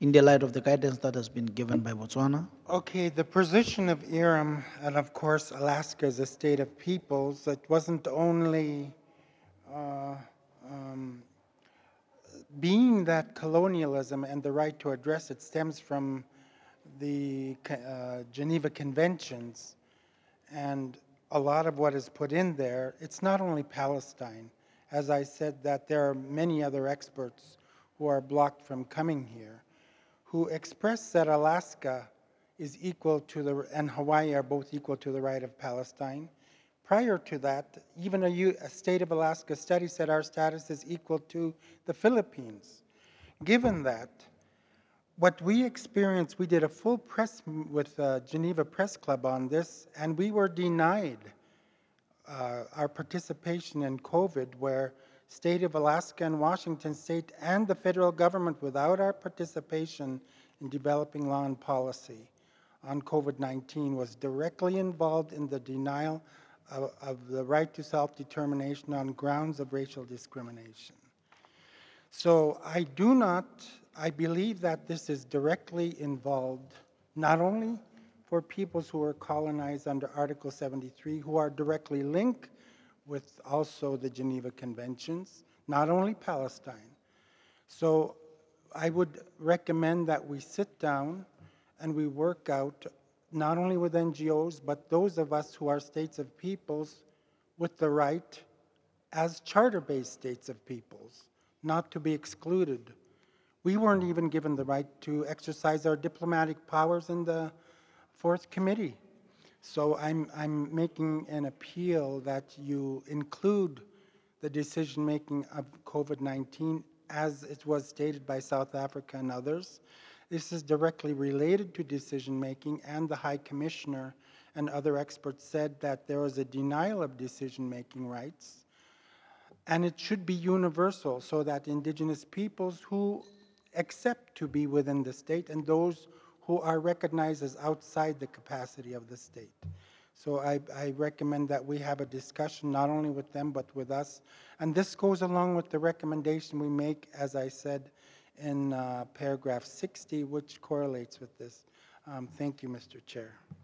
in the light of the guidance that has been given by Botswana? Okay, the position of IRAM, and of course Alaska is a state of peoples, it wasn't only uh, um, being that colonialism and the right to address it stems from the Geneva Conventions, and a lot of what is put in there, it's not only Palestine. As I said, that there are many other experts who are blocked from coming here, who express that Alaska is equal to the, and Hawaii are both equal to the right of Palestine. Prior to that, even a state of Alaska study said our status is equal to the Philippines. Given that, what we experienced, we did a full press with Geneva Press Club on this, and we were denied our participation in COVID, where state of Alaska and Washington State and the federal government, without our participation in developing law and policy on COVID-19, was directly involved in the denial of the right to self-determination on grounds of racial discrimination. So I believe that this is directly involved, not only for peoples who were colonized under Article 73, who are directly linked with also the Geneva Conventions, not only Palestine. So I would recommend that we sit down and we work out, not only with NGOs, but those of us who are states of peoples with the right as charter-based states of peoples, not to be excluded. We weren't even given the right to exercise our diplomatic powers in the Fourth Committee. So I'm making an appeal that you include the decision-making of COVID-19 as it was stated by South Africa and others. This is directly related to decision-making, and the High Commissioner and other experts said that there was a denial of decision-making rights, and it should be universal so that Indigenous peoples who accept to be within the state and those who are recognized as outside the capacity of the state. So I recommend that we have a discussion not only with them but with us. And this goes along with the recommendation we make, as I said, in paragraph 60, which correlates with this. Thank you, Mr. Chair.